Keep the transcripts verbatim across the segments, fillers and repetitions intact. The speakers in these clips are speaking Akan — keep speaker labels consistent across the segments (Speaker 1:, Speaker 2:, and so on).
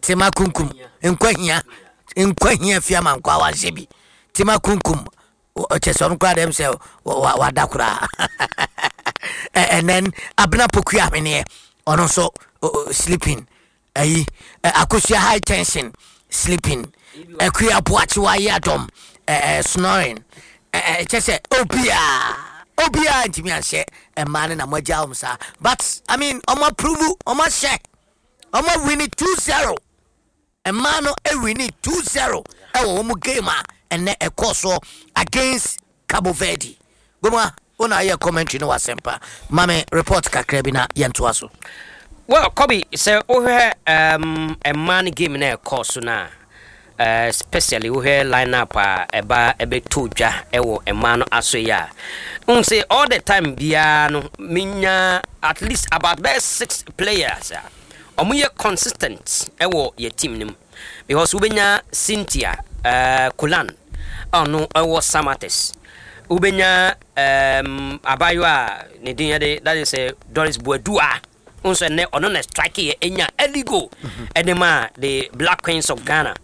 Speaker 1: Tima kunkum enkwahia enkwahia fiama nkwa wansebi tima kunkum ocheson kwa dem se wadakura and then abna poku amene ono so sleeping ayi akosia high tension sleeping akuya poachi wa yadom snoring chese obia obia ntimi anse e man na moja umsa but I mean omo prove omo share omo win it two zero a man e win it two zero e wo mu game and a course against Cabo Verde. Goma una ya commentary no wasempa mame report kakra bi na yento aso.
Speaker 2: Well, Kobe say o he um a man game na course na uh, especially we hear lineup a eba ebe todwa ewo e man aso ya. Un say all the time bia no minya at least about best six players. Omo ye consistent ewo ye team nim because ubenya Cynthia uh Kulan ono ewo Samates ubenya um abaywa ne din yade that is uh, Doris Boadua unso ne ono na strike ye enya eligo edema the Black Queens of Ghana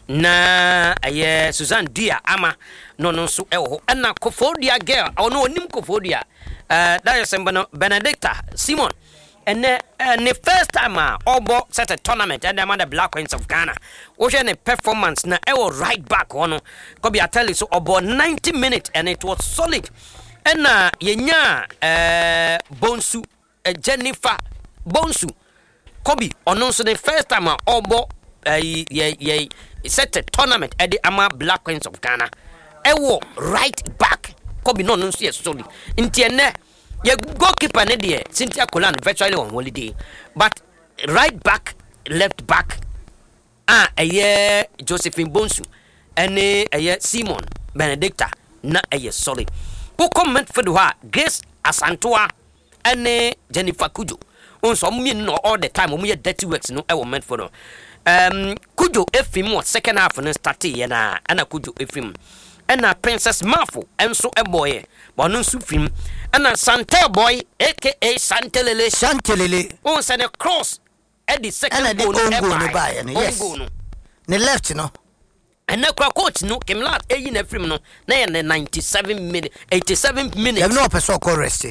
Speaker 2: na aye Susan Dia ama no no so ewo na Kofodia girl ono onim Kofodia uh that is Benedicta Simon and uh, the first time uh, obo set a tournament and the Black Queens of Ghana was a performance na I was right back on Kobe I tell you so about ninety minutes and it was solid and uh yenya uh Bonsu uh, Jennifer Bonsu Kobe on also the first time uh, obo uh, ye ye set a tournament at the Ama Black Queens of Ghana I was right back Kobe no no see solid in tiene your goalkeeper ne Cynthia Kulan virtually on holiday but right back left back ah aye Josephine Bonsu and aye Simon Benedicta na aye solid who comment for the Grace Asantua and Jennifer Kujo on some mean no all the time we had dirty works no I meant for no um Kujo efim what second half and start na ana Kujo efim and a Princess Mafu and so a boy but no film and a Santel boy aka Santelele
Speaker 1: Santelele
Speaker 2: on send a cross at the second
Speaker 1: and goal
Speaker 2: ever
Speaker 1: yes ne left no
Speaker 2: and na coach no came last e na film no na na ninety-seven minutes eighty-seven minutes
Speaker 1: you no person call rest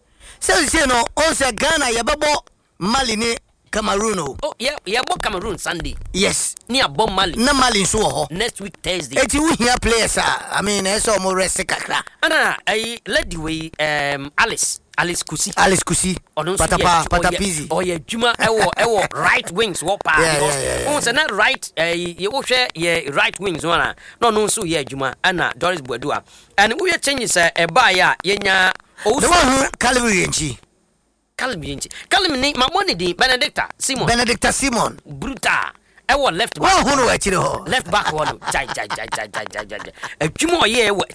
Speaker 1: so you say no on say Ghana yababo Mali ni Cameroon
Speaker 2: oh yeah yeah bo Cameroon Sunday
Speaker 1: yes
Speaker 2: near Bob Mali
Speaker 1: na Mali so ho
Speaker 2: next week Thursday
Speaker 1: eti we here players I mean e so mo rest kakra
Speaker 2: ana I led way um Alice Alice Kusi
Speaker 1: Alice Kusi patapa patapizi
Speaker 2: oh yeah juma ewo ewo right wings wo pa on say na right eh ye wo hwe ye right wings one no no so ye juma ana Doris Boadua and we changes e ba ya yenya
Speaker 1: o so Calvary nchi
Speaker 2: Calvary nchi Calvary ni mamoni di Benedicta Simon
Speaker 1: Benedicta Simon
Speaker 2: bruta I was left back.
Speaker 1: Well, who actually ho?
Speaker 2: Left back one. Jai jai jai jai jai jai jai. A jumo ye we.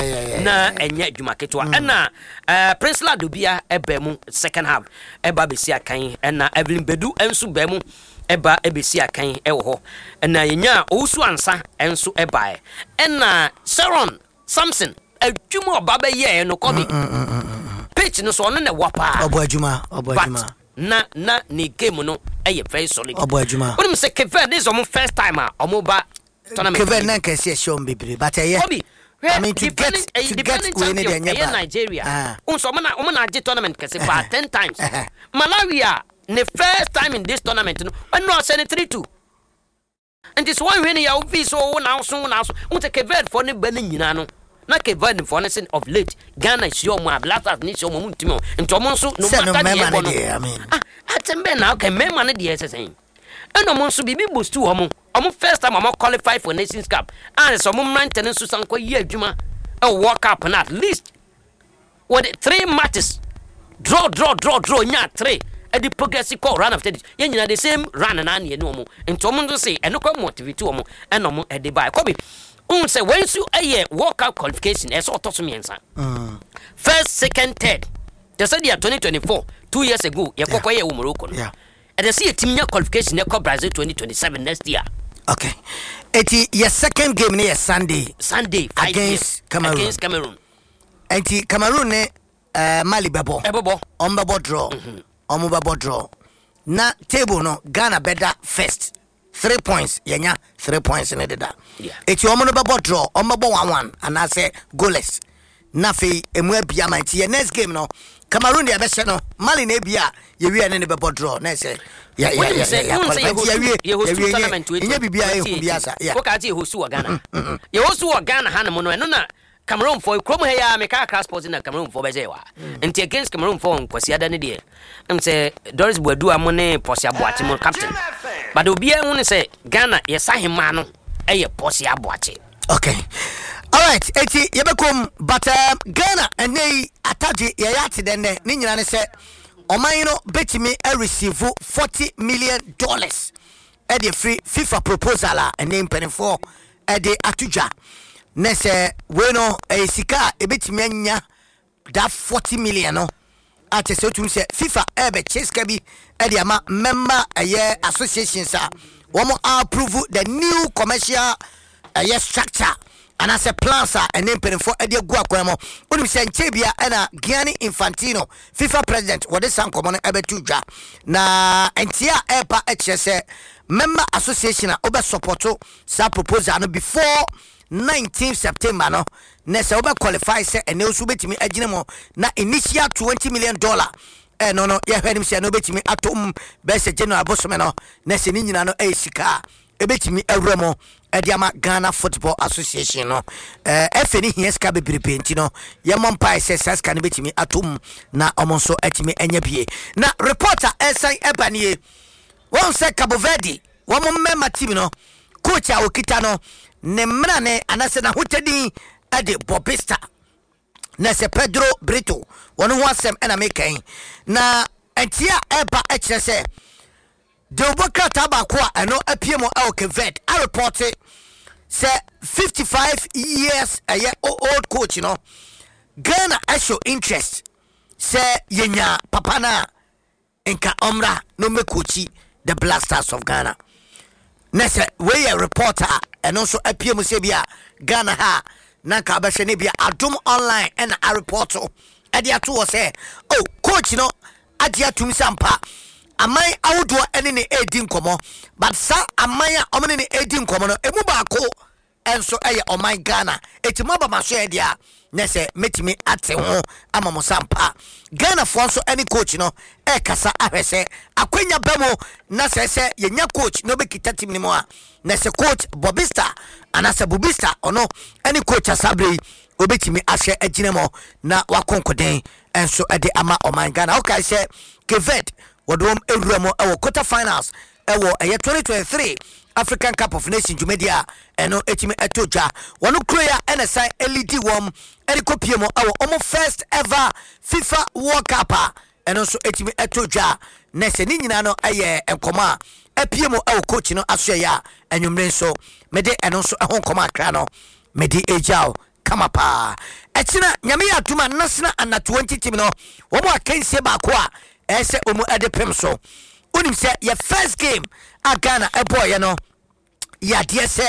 Speaker 2: Na enye juma ketwa. Na uh Prince Ladobia ebemu second half. Eba besi akan na Evelyn Bedu ensu bemu eba ebesi akan e wo ho. Na yenya osu ansa ensu eba e. Na Sharon Samson a jumo baba ye no kobi. Pitch no so no na wapa.
Speaker 1: Obo ajuma, obo ajuma.
Speaker 2: Na na ni game no eye very solid
Speaker 1: obo adwuma
Speaker 2: wonu say Kevin this omo first time ah omo ba tournament
Speaker 1: Kevin na can see show bebre but eh I mean to get to get we need
Speaker 2: in Nigeria unso omo na omo na age tournament kese for ten times Malawi the first time in this tournament no when no send three two and this one when you be so now so now so unte Kevin for ne ban nyina no na Kevin for ne of late Ghana is your ma blasters ni so mo ntimo nto mo so no matter the
Speaker 1: I mean
Speaker 2: ah atembe na okay me man the say eno mo so bibi boost wo mo omo first time omo qualify for Nations Cup and so mo maintain so sanko yi adwuma e World Cup na at least with three matches draw draw draw draw nya three e the progressive call run after this ye nyina the same run na na ye no mo nto mo so say eno kwa motivate wo mo eno mo e dey buy kobi un say when you a World Cup qualification e so to me ensa first second third they said year twenty twenty-four two years ago ye kokko ye wo Morocco no and they see a team qualification e Brazil twenty twenty-seven next year
Speaker 1: okay eti your second game ne Sunday
Speaker 2: Sunday
Speaker 1: against Cameroon
Speaker 2: against Cameroon
Speaker 1: eti Cameroon ne uh, Mali bebo
Speaker 2: bebo
Speaker 1: on bebo draw on bebo draw na table no Ghana better first three points yenya three points in the da.
Speaker 2: Yeah.
Speaker 1: It's your mono babo draw, on babo one one, and I say goalless. Nafi emwe bia my tea next game no. Cameroon dia best no. Mali ne bia ye wi ene babo draw. Na say yeah yeah yeah.
Speaker 2: Yeah, you host tournament to it.
Speaker 1: Nya bibia e hu bia sa. Yeah.
Speaker 2: Okati host wa Ghana. You host wa Ghana ha no no na Cameroon for Chrome here, make a class sports in Cameroon for Bezewa. And against Cameroon for Kwasiada Nidia. I'm say Doris Bodu Amone Posia Boatimon captain. But Obia only say Ghana, yes, I him mano, a Posia Boati.
Speaker 1: Okay. All right, eighty Yabakum, but uh, Ghana and they attach Yayati then Ninjan said, Omaino bet me a receive forty million dollars at the free FIFA proposal and name penny for at the Atuja. Nese weno e sika ebetimi anya da forty million no ate so tum se FIFA ebe cheska bi e de ama member aye associations a wo mo approve the new commercial aye structure and as a plans a ene penfo e de gu akwa mo onim se nche bia e na Gianni Infantino FIFA president wo de sankomo no ebe tudwa na entia e pa e chese member association a obe supporto sa proposal no before nineteenth September no nese oba qualify say ene osu betimi agine mo na initial twenty million dollar eh no no ye hwenim say no betimi atom be se general bosome no nese ni nyina no e sika e betimi awura mo e dia ma Ghana Football Association no eh efe ni hia sika bebrebe nti no ye mompai say sika ne betimi atom na omonso atimi enya bie na reporter esai ebanie won say Cabo Verde wo mo memma team no coach a okita no ne mrane anase na hotedi ade Bobista na se Pedro Brito wono ho asem ena mekan na entia eba e kire se de oboka tabako a eno apiemo e Okevet a report se fifty-five years a year old coach no Ghana a show interest se yenya papa na enka omra no me coachi the Black Stars of Ghana. Nese we a reporter and also a P M Sebia Ghana ha Nanka Bashanibia Adum online and a reporter Adia to say oh coach no Adia to Sampa amai outdoor any eighteen komo but sa amaya omni eighteen komo no emubako and so eh oh my Ghana etimoba mashe dia nese metimi ate ho amamo Sampa Ghana for so any coach no e kasa ahwese akwenya bemo na sese yenya coach no be kita team ni mo a nese coach Bobista anase Bobista ono any coach asabre obetimi ahwe aginemo na wakonkoden enso ede ama o my Ghana okay say Kevet wodom ewuramo e wo quarter finals e wo e twenty twenty-three African Cup of Nations Jumedia eno etimi etoja wono kroya N S I L E D wom erikopiemo awo omo first ever FIFA World Cup eno so etimi etoja nese ni nyina no aye enkoma apiemo awo coach no aso ya enwumre so mede eno so ehon koma akra no mede ejao kama pa etina nyame ya tuma nasna ana twenty team no womo akense ba ko a ese omo edepem so unim se your first game a Ghana a boy you know ya dear say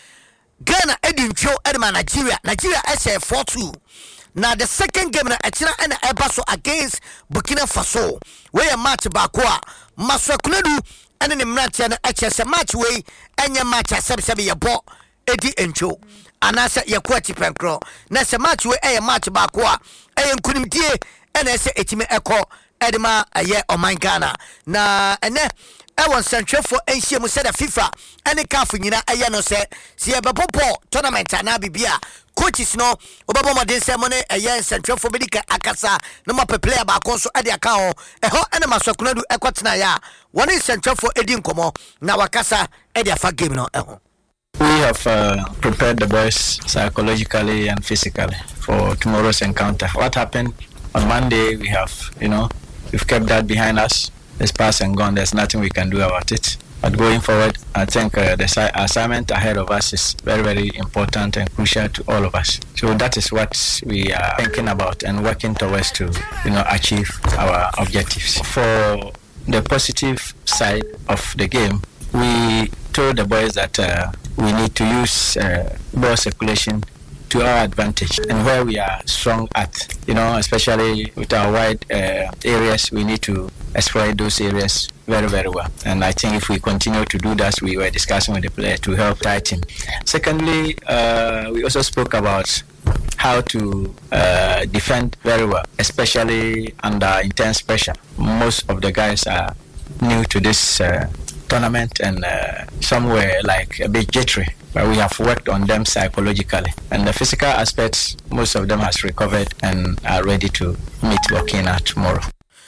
Speaker 1: Ghana edincho edema Nigeria Nigeria say four two now the second game na Echina and Ebaso against Burkina Faso where a match bakwa Maswakunedu and in the match and H match way and your match a seven seven your ball Eddie Encho and I said your quality pencro na se match way a match bakwa and couldn't dear and I say etime echo Edema a year on my Ghana na ene I want central for ancient mu said FIFA any cafu nyina aya no say si e bebopo tournament na bibia coaches no obabo modern ceremony a year central for medical akasa no ma player ba konso ade aka ho e ho ene masokunadu ekotena ya one central for edin komo na wakasa ade afa game no e ho.
Speaker 3: We have uh, prepared the boys psychologically and physically for tomorrow's encounter. What happened on Monday, we have, you know, we've kept that behind us. It's past and gone. There's nothing we can do about it. But going forward, I think uh, the si- assignment ahead of us is very, very important and crucial to all of us. So that is what we are thinking about and working towards to, you know, achieve our objectives. For the positive side of the game, we told the boys that uh, we need to use uh, ball circulation to our advantage and where we are strong at, you know, especially with our wide uh, areas, we need to exploit those areas very, very well. And I think if we continue to do that, we were discussing with the player to help tighten. Secondly, uh, we also spoke about how to uh, defend very well, especially under intense pressure. Most of the guys are new to this uh, tournament and uh, some were like a bit jittery, but we have worked on them psychologically. And the physical aspects, most of them has recovered and are ready to meet Burkina tomorrow.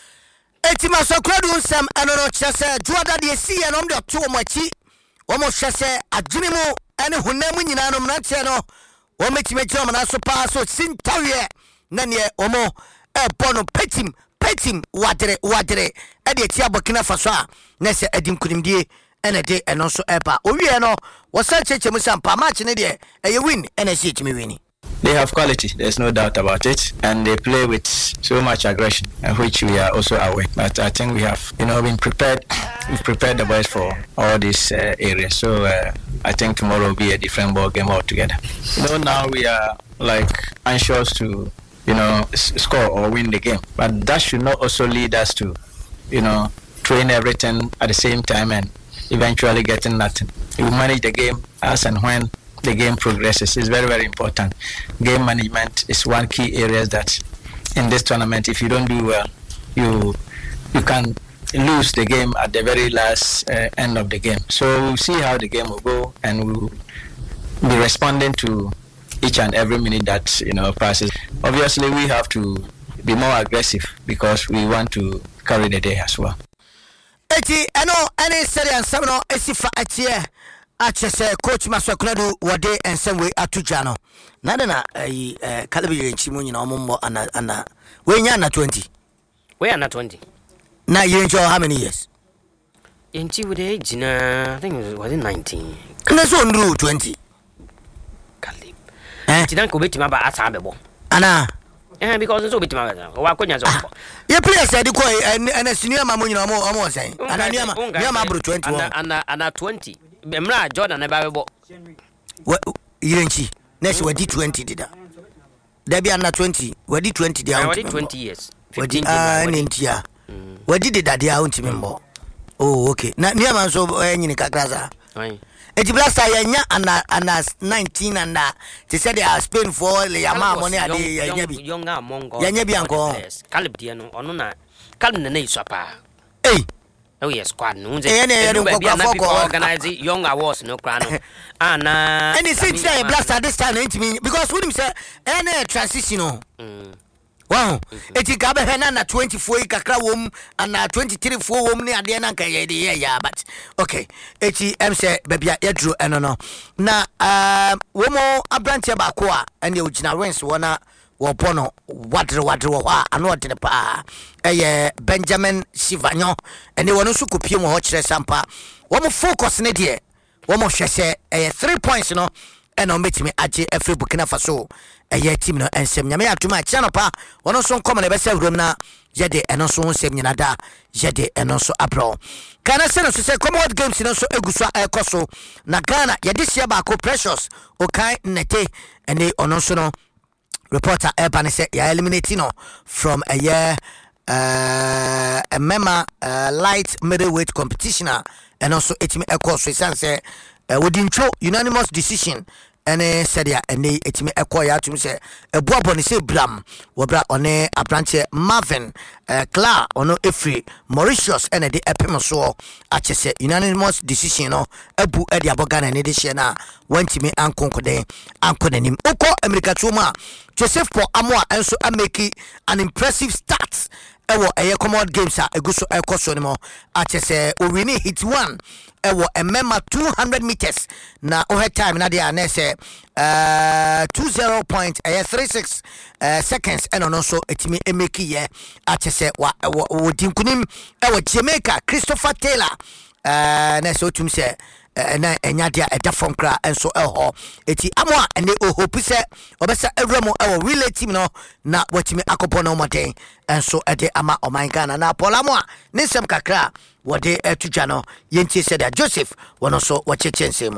Speaker 1: Etima Sokradu Sam Anono Chase, Juada de Sea and Om the Tuomachi, almost Chase, a Jimimo, and Hunemu Ninano Natiano, Ometimejom and Asopaso, Sintaria, Nanya, Omo, a Bono, Petim, Petim, Wadre, Wadre, Edia Burkina Faso, Nessa Edim Kurimdi, and a day and also Epa. Uriano was such a Musampa match in a day, and you win, and I see to me winning.
Speaker 3: They have quality, there's no doubt about it, and they play with so much aggression, which we are also aware. But I think we have, you know, been prepared. We've prepared the boys for all these uh, areas. So uh, I think tomorrow will be a different ball game altogether. You know, now we are like anxious to, you know, s- score or win the game, but that should not also lead us to, you know, train everything at the same time and eventually getting nothing. We manage the game as and when the game progresses. Is very, very important. Game management is one key area that in this tournament, if you don't do well, you you can lose the game at the very last uh, end of the game. So we'll see how the game will go, and we'll be responding to each and every minute that, you know, passes. Obviously, we have to be more aggressive because we want to carry the day as well.
Speaker 1: Eti eno ene seri ansamo esifa atie achese coach Maswakunadu wade ensemwe atujano nada na eh kalabi yenchi mu nyina omombo ana ana we nya na twenty
Speaker 2: we are not twenty
Speaker 1: na yencho how many years
Speaker 2: yenchi with age na I think it was in nineteen
Speaker 1: na so ndru twenty
Speaker 2: kalib
Speaker 1: eh
Speaker 2: tidan ko betima ba asa bebo
Speaker 1: ana
Speaker 2: eh because so betima ba wa konya so
Speaker 1: ye players said ko ana senior ma mu nyina omo omo sen ana niama niama bro twenty
Speaker 2: ana ana ana twenty Emra Jordan na babo
Speaker 1: yenchi next we did twenty dida there be under twenty we did twenty there
Speaker 2: we did twenty years
Speaker 1: fifteen ah nentia we did that there out member oh okay na niama so enyini kakraza
Speaker 2: ai
Speaker 1: eti blasta yenya ana ana nineteen and they said they are Spain for le yama money ade yenya bi
Speaker 2: yonga mongo
Speaker 1: yenya bi anko
Speaker 2: Caleb dia no ono na Caleb na iso pa
Speaker 1: eh
Speaker 2: oh yes squad no unze
Speaker 1: eh ne
Speaker 2: people organize young awards no kra no ana
Speaker 1: and it's say blasta this time it mean because when him say any transition no wow eti ka be na na twenty-four kakra wom and na twenty-three four wom ne ade na nka ye de ya but okay eti em say bebia yedru eno no na um womo abrante ba ko a ene ogina wins wona wo bono wadre wadre wo ha ano de pa eye Benjamin Sivanyo ene wono su kopie mo ho kire sampa wo mo focus ne de wo mo hwese eye three points no ene o metimi age afre Burkina Faso eye team no ensem nyame atuma chano pa wono so nkom na be se wrom na yede eno so nsem nyina da yede eno so abro kana se no so se Commonwealth Games no so eguso ekoso na Ghana yede sia ba ko Precious okai nete ene ono so no reporter Urban said ya eliminating no from a year uh, a member uh, light middleweight competition and also it me echo so say uh, within cho unanimous decision and uh, said ya and it me echo ya to say a bobo ni say blam wobra one abranche Marvin uh, Kla ono Efri Mauritius and the epim so achese unanimous decision no ebu e dia bogana ne de hye na wantimi ankonkode ankonanim oko America chuma Joseph Paul Amoa enso ameki an impressive start ewo eye Commonwealth Games a eguso ekoso ne mo achese o wini hit one ewo emema two hundred meters na o time na dia na se uh twenty point thirty-six uh, seconds and also etimi emeki ye achese wa wo dinkunim ewo Jamaica Christopher Taylor uh na so tum se na enya dia eda from kra enso eho eti amwa ene ohopi se obesa ewremo ewo relay team no na watimi akopo no moden enso ede ama omankana na polamo ne sem kakra wode etudwa no yentie se da Joseph wono so wachechensemo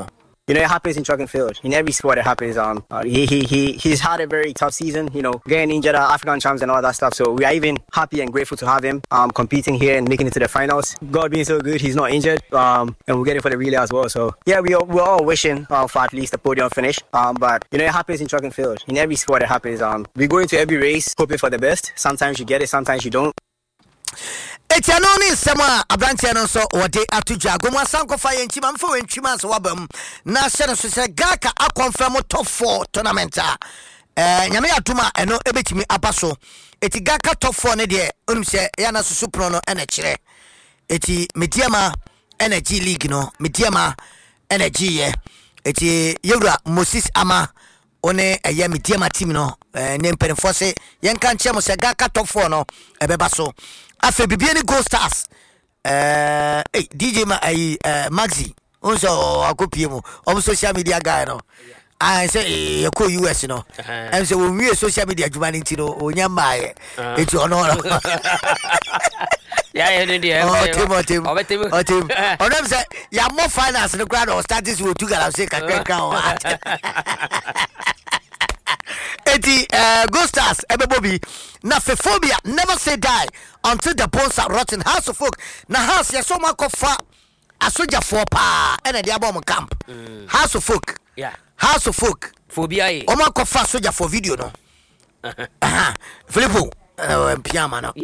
Speaker 4: you know, it happens in track and field. In every sport, it happens. Um, uh, he, he, he, he's had a very tough season, you know, getting injured at African champs and all that stuff. So we are even happy and grateful to have him um, competing here and making it to the finals. God being so good, he's not injured. Um, and we're getting for the relay as well. So, yeah, we are, we're all wishing uh, for at least a podium finish. Um, but, you know, it happens in track and field. In every sport, it happens. Um, we go into every race hoping for the best. Sometimes you get it, sometimes you don't.
Speaker 1: Etiano ni nsema abrantia no so wode atudwa gomwa sanko fa yenchima mfo wenchima so wabam na hye so se gaka akonfirm top four tournament a eh nyame atuma eno ebetimi abaso eti gaka top four ne de onum se ya na susu pro no ene kire eti mediama energy league no mediama energy ye eti yewura Moses Ama one eye mediama team no eh ne mpenfo se yenka nche mo se gaka top four no ebeba so afe bibia ni Gold Stars eh hey, D J ma ai uh, Maxi onso akopie mu on social media guy no I say e ko U S no and say we we social media juma nti no onya maaye eti ono no
Speaker 2: ya ya ni dia
Speaker 1: oh timo timo oh timo oh timo onem say ya mo finance no crowd or start this we two gala say kakaka o eti uh, Gold Stars ebebobi na fephobia never say die until the bones are rotten. House of folk na house ya so makofa asoja for pa ene dia bomb camp mm. House of folk
Speaker 2: yeah
Speaker 1: House of folk
Speaker 2: phobia e
Speaker 1: o makofa soja for video no aha Filipo uh, piama no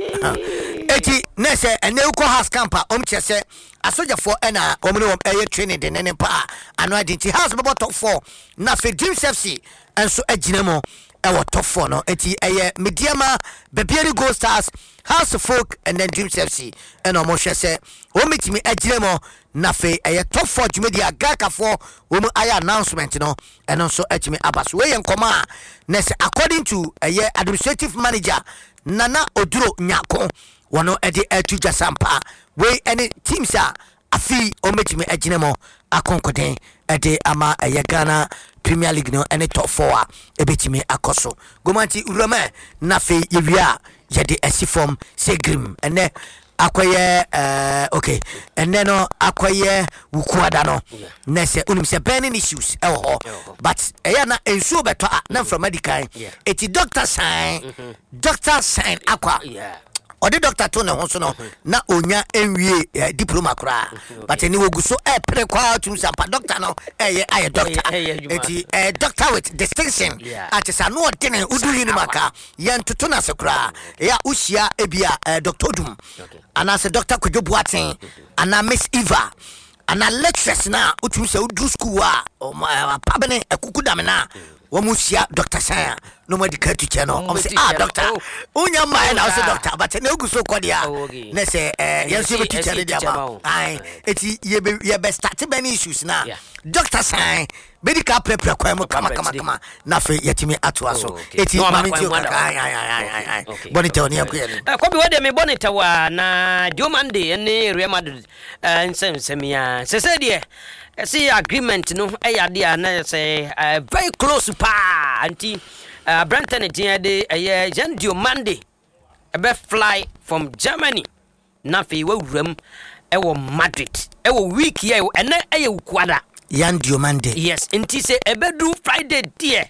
Speaker 1: eti na se ene uko house camp om chese asoja for ena omne om eye training de nene pa ano identity house bebo top four na fe Dreams F C enso aginamo ewo top four no eti eye mediama bebiari Gold Stars House of Folk and then Dreams F C and omo hwese o metimi aginamo na fe eye top four jumedi agaka for wo mu aya announcement no and also etimi abaso we yenkoma na se according to eye administrative manager Nana Oduro Nyako wono ede etuja sampa we any teams a afi o metimi aginamo akonkoden ede ama eye Ghana Premier League no any top four a ebetimi akoso gomanti urama na fe yewia yede asifom segrim ene akoye uh, okay and then no akoye wukuada no na se unim se burning issues e ho but eya na ensuo beto na from medical eti doctor sign mm-hmm. Doctor sign akwa yeah or the doctor to no so no na onya enwie uh, diploma kra okay. But any woguso e pre kwa tum sampa doctor no eh aye doctor eti eh doctor with distinction yeah. At sa no odene udu yini maka ye ntoto na sekra ya usia ebia uh, Doctor Dum okay. Ana se Doctor Kwadwo Boaten ana Miss Eva ana lecturers na utum se udu school a o ma pabene ekukudame na wo musia Doctor Saya no medical teacher no o say ah doctor unya mai na say doctor but na oguso kodia na say eh yenso be teacher dey ama ai eti ye be ye be start many issues na Doctor Saya medical prepare kwa mu kama kama kama na fe yetimi atoa so eti mami ti ai ai ai ai bonita oni akwa ni
Speaker 2: ko bi wode me bonita wa na Diomande ne Real Madrid nsemsemia se se de see agreement no eya dia na say uh, very close pa anti uh, Branton dia de uh, Jan Diomande e be fly from Germany na fe we wuram e wo Madrid e wo week ye ene e kwada
Speaker 1: Jan Diomande
Speaker 2: yes anti say e be do Friday dia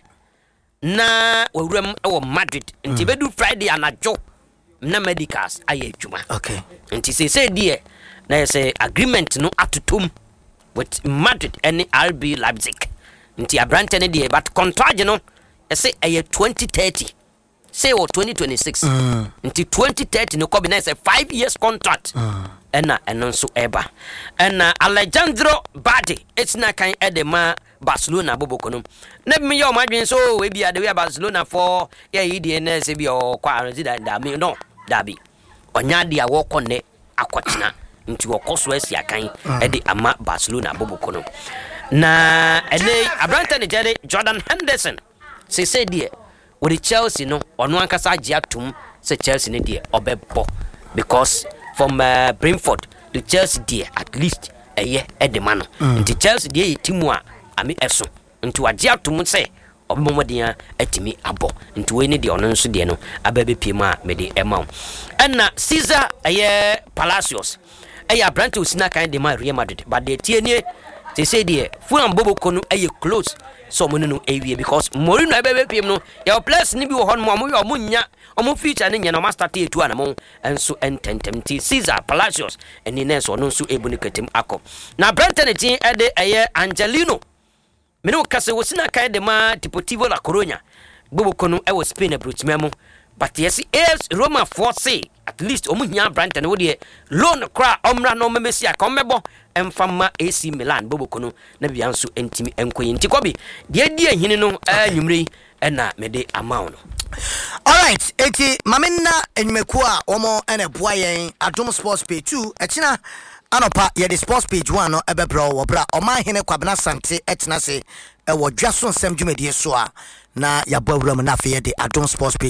Speaker 2: na wo wuram e wo Madrid anti mm. be do Friday anajo na medicals aye adwuma
Speaker 1: okay
Speaker 2: anti say say dia na say agreement no atotom with Madrid and R B Leipzig. Nti abrante ne die but contract no e say e twenty thirty. Say or twenty twenty-six. Mm. Nti twenty thirty no come na say five years contract. Mm. Ena eno so eba. Ena Alejandro Balde it's na kan edema Barcelona boboko no. Na me yo madwen so we bia de we Barcelona for ya yidi na se bia o kwa anzi da da me no da bi. Onya dia wo konne akochina. Nti wokoso asia kan e de ama Barcelona boboko no na ene abranta ne jere Jordan Henderson se se die with the Chelsea no ono ankasa agye atum se Chelsea ne die obebo because from uh, Brentford the Chelsea die at least eye e de man nti Chelsea die timu a ami eso nti wagye atum se obemomodea atimi abo nti we ne die ono nso die no ababe piema me de ema na Caesar eye Palacios Aya Branto Sina kind de Real Madrid, but the T N A they say there Fulham Bobo Konu aye close so mo no awie because Mourinho ebe piem no your players ni bi wo hon mo mo yo munya omo future ne nya no master tie tu anamo enso ententemti Caesar Palacios eni nso no nso ebu ne katem akọ na Brentford tin ede eye Angelino me no kase wo sina kai de ma Deportivo La Coruña Bobo Konu e wo Spain abrochimemo but yes is Roma force at least omo nya Brentford wo de loan kra omra no memesi aka omebo emfama A C Milan Bobo Konu na bia nso entimi enkoyi nti kobi de die hini no anwumre na mede amount no.
Speaker 1: All right, eti mamena enmeku a omo ene boa yen Adom Sports page two echina anopa ye the sports page one no ebebro wo bra o man hene kwabena sante etina se e wo dwaso nsem dwumedie so a na ya bawura mu na fe ye the Adom Sports page